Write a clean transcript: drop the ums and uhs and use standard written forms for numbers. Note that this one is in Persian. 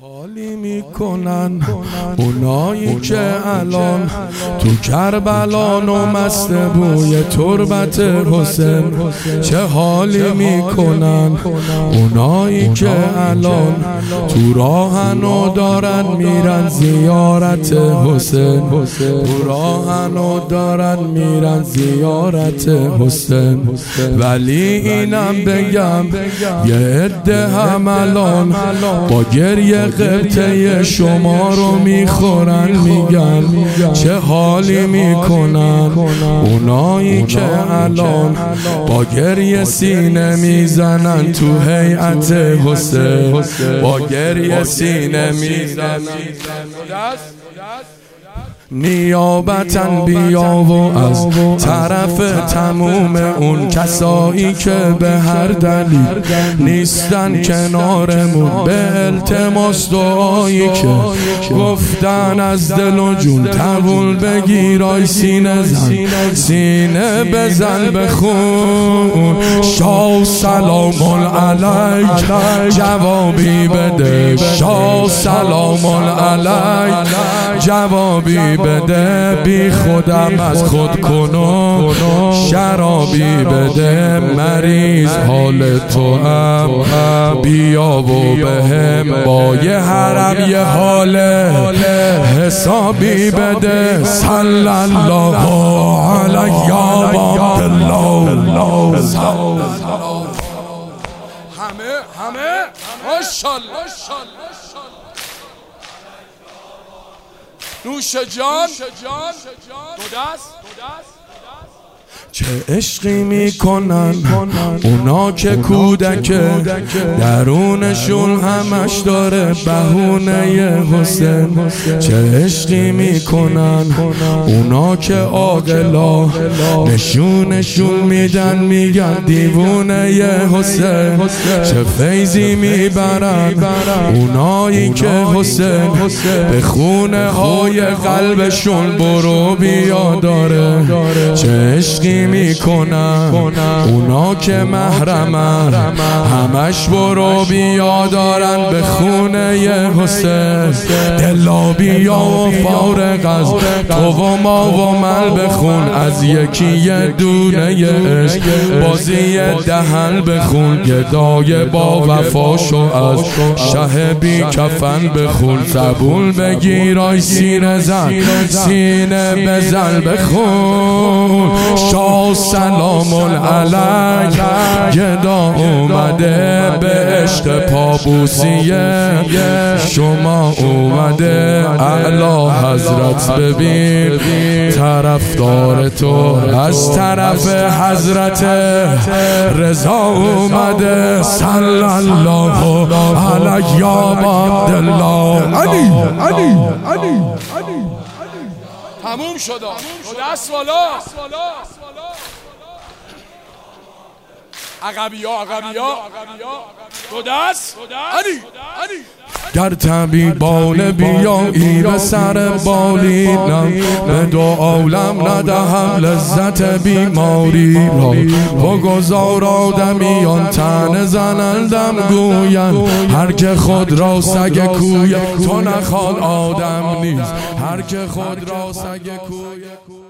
حالی میکنن اونایی که الان تو کربلان و مست بوی تربت حسین. چه حالی میکنن اونایی که الان تو راهن و دارن میرن زیارت حسین. تو راهن و دارن میرن زیارت حسین. ولی اینم بگم یه عده هم الان با گریه قبطه شما رو میخورن، میگن چه حالی میکنن اونایی که الان با گریه سینه میزنن تو هیئت حسین. با گریه سینه میزنن نیابتن بیا و از طرف تموم اون کسایی که به هر دلیل نیستن کنارمون، به التماس دعایی که گفتن از دل و جون قبول بگیرای سینه زن، سینه بزن بخون شاه سلام علیک جوابی بده، شاه سلام علیک جوابی بده، بی خودم از خود کنم شرابی بده، مریض حال تو هم بیا و بهم با یه حرم یه حال حسابی بده. صلی الله علی عبدالله. همه ماشاءالله نوش جان دو دست. چه عشقی میکنن اونا که کودک درونشون همش داره بهونه حسین. چه عشقی میکنن اونا که عاقلا نشونشون میدن میگن دیوونه حسین. چه فیضی میبرن اونایی که حسین به خونه های قلبشون برو بیا داره. چه عشقی میکنن اونا که محرمن همش برو بیا دارن به خونه حسین. دلا بیا و فارغ از تو و ما و مل بخون، از یکی دونه عشق بازی دهن بخون، گدای با وفاشو از شه بی کفن بخون. زبون بگیرای سینه زن، سینه بزن بخون شاه سلام علیک گدا اومده به عشق پابوسیه شما اومده. اعلی حضرت ببین طرفدار تو از طرف حضرت رضا اومده. صلی الله علی عبدالله. علی تموم شد. دست والا عقبیا دو دست. گر طبیبان بیایی به سر بالینم، به دو عالم ندهم لذت بیماری را. بگذار آدمیان تن زنندم گویند، هر که خود را سگ کوی تو نخواد آدم نیست. هر که خود را سگ کوی